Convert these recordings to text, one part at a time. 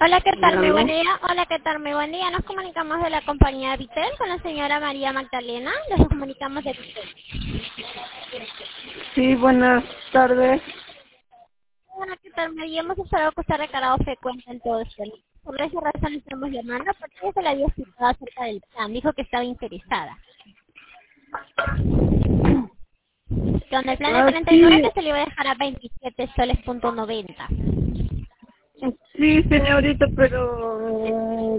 Hola, ¿qué tal? Muy buen ¿Aló? día. Hola, ¿qué tal? Muy buen día. Nos comunicamos de la compañía Vitel con la señora María Magdalena. Nos comunicamos de Vitel. Sí, buenas tardes. Hola, ¿qué tal, María? Hemos observado que usted ha recargado frecuente en todo esto. Por esa razón estamos llamando porque ella se la había explicado acerca del plan. Dijo que estaba interesada. Con el plan de Ah, 39 sí, que se le iba a dejar a 27 soles.90. sí, señorita, pero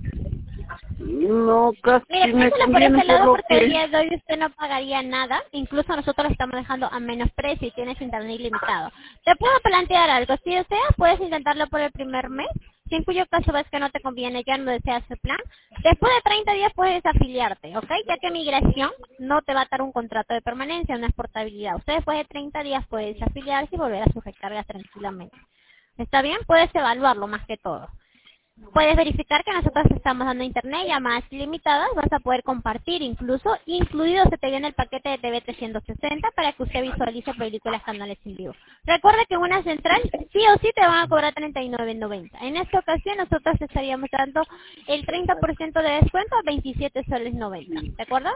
no, casi Mire, me piénselo por conviene ese por lado lo porque el que... día de hoy usted no pagaría nada. Incluso nosotros lo estamos dejando a menos precio y tienes internet ilimitado. Te puedo plantear algo. Si deseas, puedes intentarlo por el primer mes. Si en cuyo caso ves que no te conviene, ya no deseas el plan. Después de 30 días puedes afiliarte, ¿ok? Ya que migración no te va a dar un contrato de permanencia, una exportabilidad. Usted después de 30 días puedes afiliarse y volver a sus recargas tranquilamente. ¿Está bien? Puedes evaluarlo más que todo. Puedes verificar que nosotros estamos dando internet, llamadas ilimitadas, vas a poder compartir incluso, incluido se te viene el paquete de TV 360 para que usted visualice películas, canales en vivo. Recuerda que en una central sí o sí te van a cobrar 39.90. En esta ocasión nosotros te estaríamos dando el 30% de descuento a 27 soles 90. ¿De acuerdo?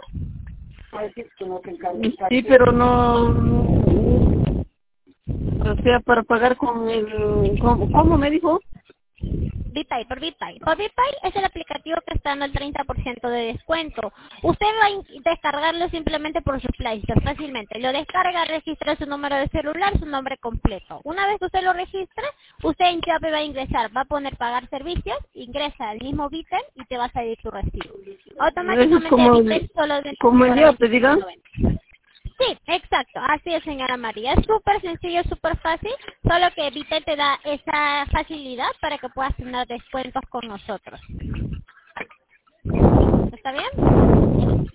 Sí, pero no... O sea, para pagar con el... ¿Cómo me dijo? BitPay, por BitPay. Por BitPay es el aplicativo que está dando el 30% de descuento. Usted va a descargarlo simplemente por su Play Store, fácilmente. Lo descarga, registra su número de celular, su nombre completo. Una vez que usted lo registre, usted en Yape va a ingresar, va a poner pagar servicios, ingresa al mismo Bitel y te va a salir tu recibo. Eso es Automáticamente Bitel solo como el cobra día, te diga. 27.90. Sí, exacto, así es, señora María. Es súper sencillo, súper fácil, solo que Vitel te da esa facilidad para que puedas tener descuentos con nosotros. ¿Está bien?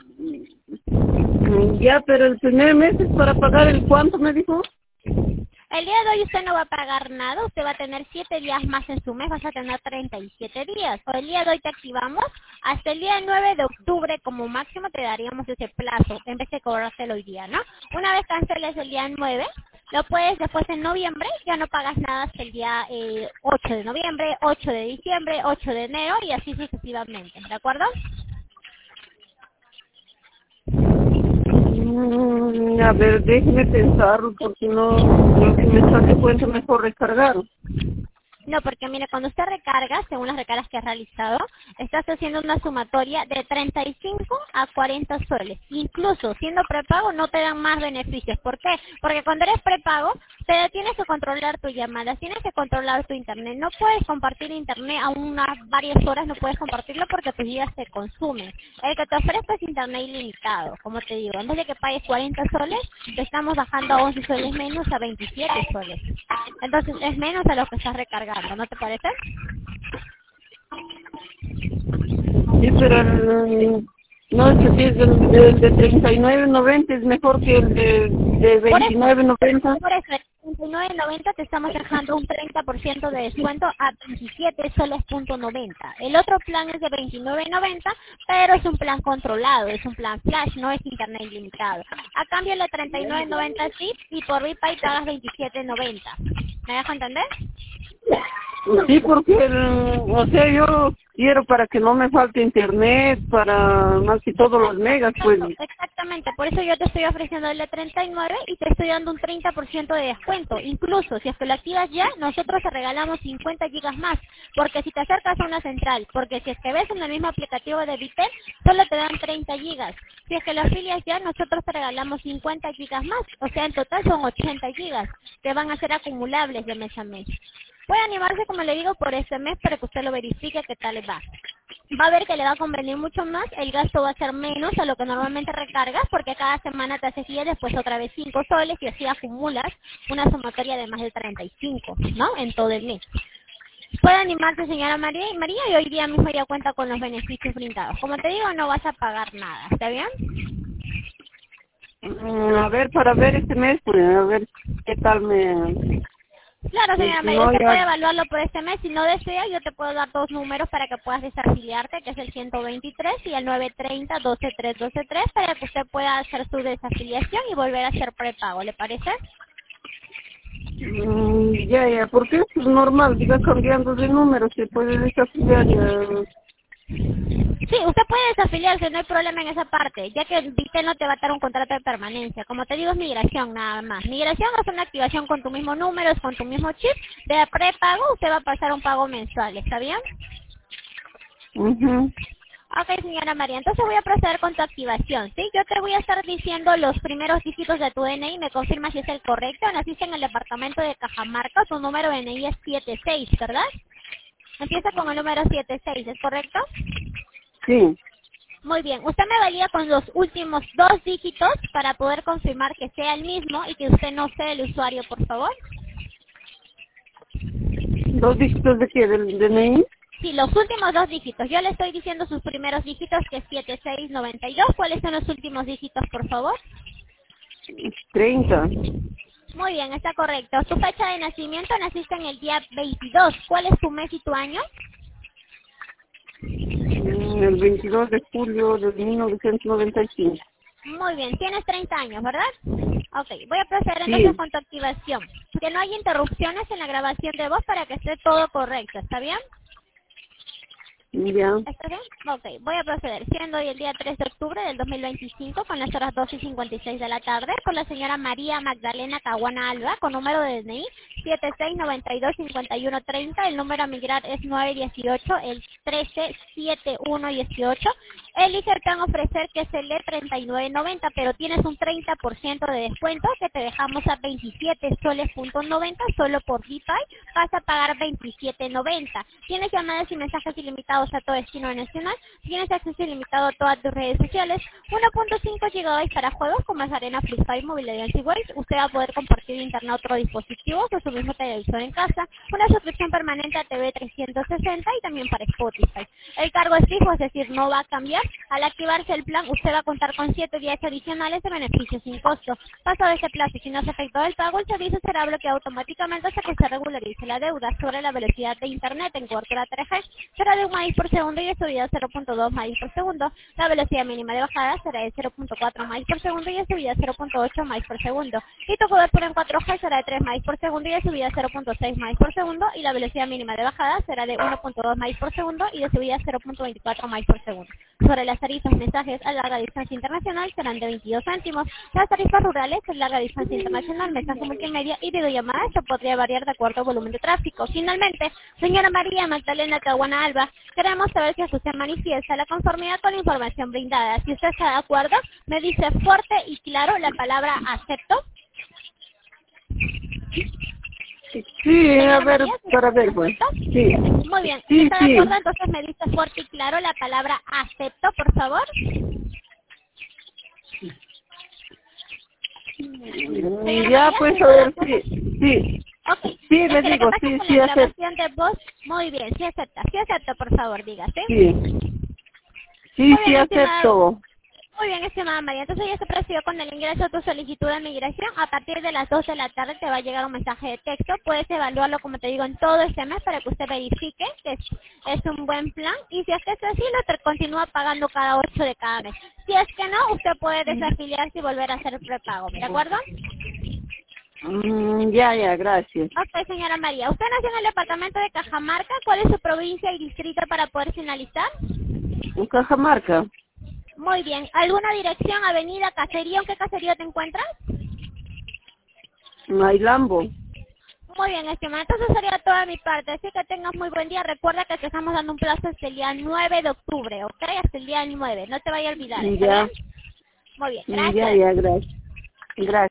Ya, pero el primer mes es para pagar el cuánto, me dijo. El día de hoy usted no va a pagar nada, usted va a tener 7 días más en su mes, vas a tener 37 días. O el día de hoy te activamos, hasta el día 9 de octubre como máximo te daríamos ese plazo, en vez de cobrártelo hoy día, ¿no? Una vez canceles el día 9, lo puedes después en noviembre, ya no pagas nada hasta el día 8 de noviembre, 8 de diciembre, 8 de enero y así sucesivamente, ¿de acuerdo? A ver, déjeme pensarlo, porque no que me sale cuenta mejor recargar. No, porque mire, cuando usted recarga, según las recargas que ha realizado, estás haciendo una sumatoria de 35 a 40 soles. Incluso siendo prepago no te dan más beneficios. ¿Por qué? Porque cuando eres prepago, te tienes que controlar tu llamada, tienes que controlar tu internet. No puedes compartir internet a unas varias horas, no puedes compartirlo porque tus gigas se consumen. El que te ofrezco es internet ilimitado, como te digo. En vez de que pagues 40 soles, te estamos bajando a 11 soles menos a 27 soles. Entonces es menos a lo que estás recargando, ¿no te parece? Sí, pero no sé si es el de 39.90 es mejor que el de Por eso, 29.90. por eso, en 39.90 te estamos dejando un 30% de descuento a 27 soles.90. El otro plan es de 29.90, pero es un plan controlado, es un plan flash, no es internet ilimitado. A cambio de 39.90 sí, y por VPay pagas 27.90. ¿Me dejo entender? Sí, porque, o sea, yo quiero para que no me falte internet, para más que todos los megas, pues. Exacto, exactamente. Por eso yo te estoy ofreciendo el de 39 y te estoy dando un 30% de descuento. Incluso si es que lo activas ya, nosotros te regalamos 50 gigas más. Porque si te acercas a una central, porque si es que ves en el mismo aplicativo de Vitel, solo te dan 30 gigas. Si es que lo afilias ya, nosotros te regalamos 50 gigas más. O sea, en total son 80 gigas que van a ser acumulables de mes a mes. Puede animarse, como le digo, por este mes para que usted lo verifique qué tal le va. Va a ver que le va a convenir mucho más, el gasto va a ser menos a lo que normalmente recargas, porque cada semana te haces 10, después otra vez 5 soles y así acumulas una sumatoria de más de 35, ¿no? En todo el mes. Puede animarse, señora María, y hoy día mismo ya cuenta con los beneficios brindados. Como te digo, no vas a pagar nada, ¿está bien? A ver, para ver este mes, pues, a ver qué tal me... Claro, señora María, No, usted puede ya... evaluarlo por este mes. Si no desea, yo te puedo dar dos números para que puedas desafiliarte, que es el 123 y el 930-12312-3, para que usted pueda hacer su desafiliación y volver a hacer prepago. ¿Le parece? ya, porque eso es normal, diga, cambiando de número, se puede desafiliar ya. Sí, usted puede desafiliarse, no hay problema en esa parte, ya que Vitel no te va a dar un contrato de permanencia. Como te digo, es migración nada más. Migración es una activación con tu mismo número, con tu mismo chip. De prepago, usted va a pasar un pago mensual, ¿está bien? Mhm. Ok, señora María, entonces voy a proceder con tu activación, ¿sí? Yo te voy a estar diciendo los primeros dígitos de tu DNI, me confirma si es el correcto. Naciste en el departamento de Cajamarca, tu número de DNI es 76, ¿verdad? Empieza con el número 76, ¿es correcto? Sí, Muy bien, usted me valida con los últimos 2 dígitos para poder confirmar que sea el mismo y que usted no sea el usuario, por favor. 2 dígitos de qué, del DNI, Sí, los últimos 2 dígitos. Yo le estoy diciendo sus primeros dígitos, que es 7692. ¿Cuáles son los últimos dígitos, por favor? 30. Muy bien, está correcto. Tu fecha de nacimiento, naciste en el día 22. ¿Cuál es tu mes y tu año? El 22 de julio de 1995. Muy bien, tienes 30 años, ¿verdad? Ok, voy a proceder entonces Sí, con tu activación. Que no haya interrupciones en la grabación de voz para que esté todo correcto, ¿está bien? ya. ¿Está bien? Ok, voy a proceder. Siendo hoy el día 3 de octubre del 2025, con las horas 2:56 de la tarde, por la señora María Magdalena Caguana Alba, con número de DNI 76925130. El número a migrar es 918, el 137118. El ICER te van a ofrecer que se lee 39.90, pero tienes un 30% de descuento que te dejamos a 27 soles.90 solo por DeFi. Vas a pagar 27.90. Tienes llamadas y mensajes ilimitados a todo destino nacional. Tienes acceso ilimitado a todas tus redes sociales. 1.5 GB para juegos como es Arena, Free Fire, Mobile Legends y Waze. Usted va a poder compartir internet a otro dispositivo o su mismo televisor en casa. Una suscripción permanente a TV 360 y también para Spotify. El cargo es fijo, es decir, no va a cambiar. Al activarse el plan, usted va a contar con 7 días adicionales de beneficios sin costo. Pasado ese plazo y si no se efectuó el pago, el servicio será bloqueado automáticamente hasta que se regularice la deuda. Sobre la velocidad de internet en cobertura 3G será de 1 MB por segundo y de subida 0.2 MB por segundo. La velocidad mínima de bajada será de 0.4 MB por segundo y de subida 0.8 MB por segundo. Y tu cobertura en 4G será de 3 MB por segundo y de subida 0.6 MB por segundo. Y la velocidad mínima de bajada será de 1.2 MB por segundo y de subida 0.24 MB por segundo. Sobre las tarifas mensajes a larga distancia internacional serán de 22 céntimos. Las tarifas rurales a larga distancia internacional, mensaje multimedia y videollamada se podría variar de acuerdo al volumen de tráfico. Finalmente, señora María Magdalena Caguana Alba, queremos saber si usted manifiesta la conformidad con la información brindada. Si usted está de acuerdo, me dice fuerte y claro la palabra acepto. Sí, a Señora ver, María, ¿sí para ver, pues. acepto? Sí, Muy bien, si sí, está de sí. acuerdo, entonces me dice fuerte y claro la palabra acepto, por favor. Señora Ya, María, ¿sí pues, a está de ver, acuerdo? sí, sí. Ok, Sí, es le que lo que digo, pasa es sí, que sí, la acepto. grabación de voz, muy bien, sí acepto, por favor, dígase. Sí, sí, Muy sí, bien, estimada, acepto. muy bien, estimada María. Entonces ya se procedió con el ingreso de tu solicitud de migración. A partir de las 2 de la tarde te va a llegar un mensaje de texto. Puedes evaluarlo, como te digo, en todo este mes para que usted verifique que es un buen plan. Y si es que es así, lo continúa pagando cada 8 de cada mes. Si es que no, usted puede desafiliarse y volver a hacer prepago. ¿De acuerdo? Ya, gracias. Ok, señora María. ¿Usted nació en el departamento de Cajamarca? ¿Cuál es su provincia y distrito para poder finalizar? En Cajamarca, Muy bien. ¿Alguna dirección, avenida, caserío? ¿En qué caserío te encuentras? Mailambo. Muy bien, estimada. Entonces sería toda mi parte. Así que tengas muy buen día. Recuerda que te estamos dando un plazo hasta el día 9 de octubre, ¿ok? Hasta el día 9. No te vaya a olvidar, ¿está bien? Ya, Muy bien, gracias. gracias. Gracias.